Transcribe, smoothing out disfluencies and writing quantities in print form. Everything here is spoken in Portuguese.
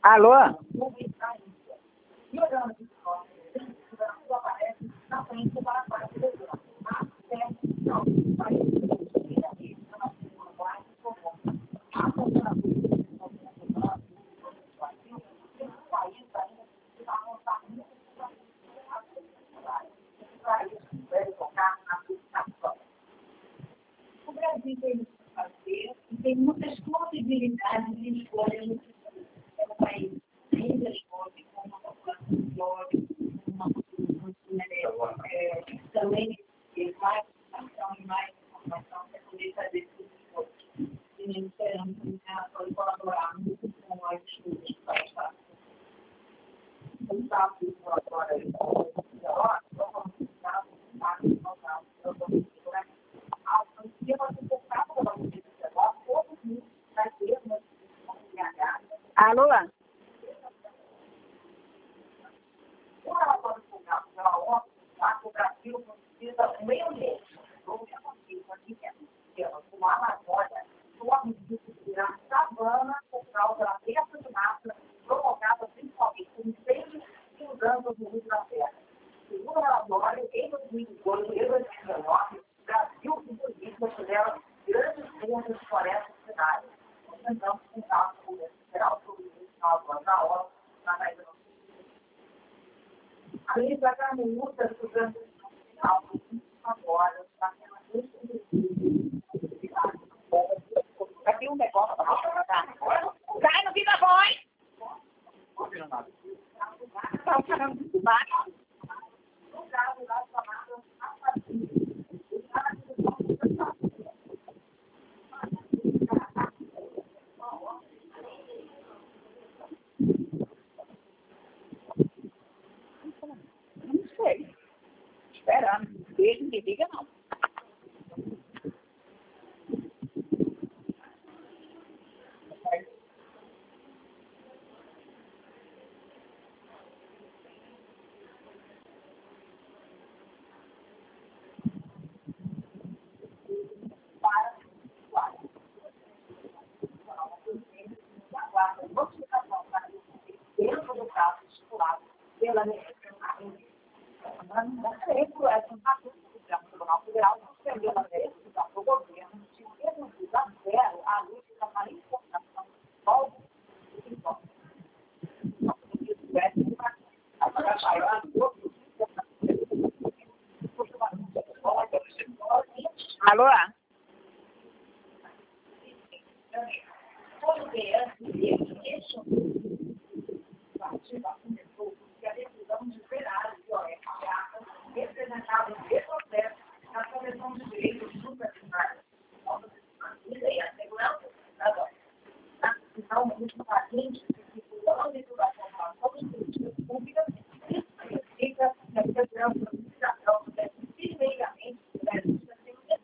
Alô? O Brasil tem muito a fazer e tem muitas possibilidades de escolha. É um país ainda jovem, com uma população jovem, com uma população também mais informação e mais informação para poder fazer esses esforços. E nós esperamos que ela pode colaborar muito com as estudos que vai estar. Um papo agora, Alô? o Brasil precisa do meio ambiente. Como eu consigo aqui dentro, como a Amazônia, torna de virar savana por causa da perda de massa provocada principalmente por incêndios e mudanças no uso da terra. Segundo o relatório, em 2018 e 2019, o Brasil, inclusive, considera grandes perdas de florestas cenárias. Nós tentamos contar com o governo federal sobre isso na hora, na saída do além de pagar multa do governo nacional, agora, está sendo Aqui um negócio para tá? Sai, não fica voz! Está falando muito baixo. no caso da chamada Não sei. Esperando. Beijo, me diga não. dentro do caso estipulado pela legislação. O Tribunal Federal não suspendeu a legislação do governo de reduzir a zero a lista para importação de povos e povos. Alô? A decisão de liberar a violência representada nesse processo na Comissão de Direitos Superficiais. E a segurança da decisão muito patente que o âmbito da formação de políticas públicas significa que a segurança da cidadão deve primeiramente